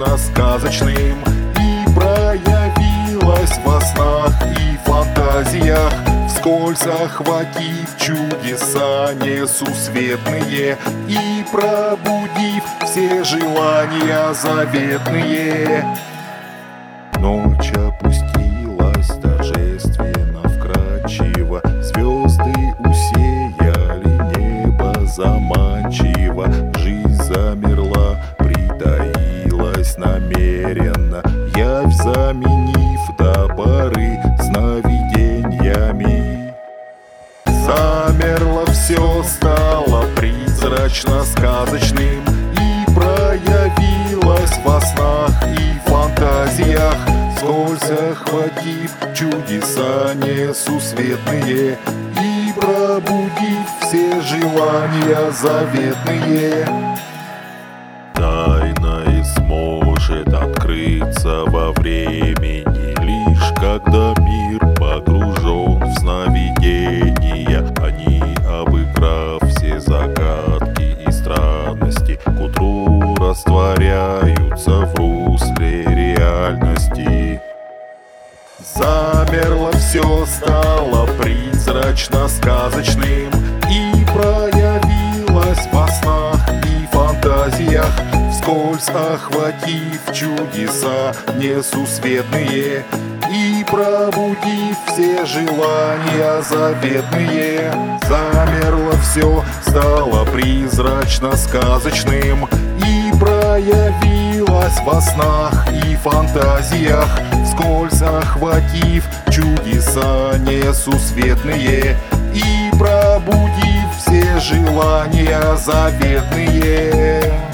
призрачно-сказочным и проявилась во снах и фантазиях, вскользь охватив чудеса несусветные и пробудив все желания заветные. Ночь опустилась торжественно, вкрадчиво, звезды усеяли небо заманчиво, жизнь замерла, притаилась намеренно, явь заменив до поры сновидениями. Замерло все, стало призрачно-сказочным и проявилось во снах и фантазиях, вскользь охватив чудеса несусветные и пробудив все желания заветные. Тайное сможет открыться во времени, лишь когда мир погружен в сновидения. Они, обыграв все загадки и странности, к утру растворяются в русле реальности. Замерло все, стало призрачно-сказочным и проявилось во снах и фантазиях, вскользь охватив чудеса несусветные и пробудив все желания заветные. Замерло все, стало призрачно-сказочным и проявилось во снах и фантазиях, вскользь охватив чудеса несусветные и пробудив все желания заветные.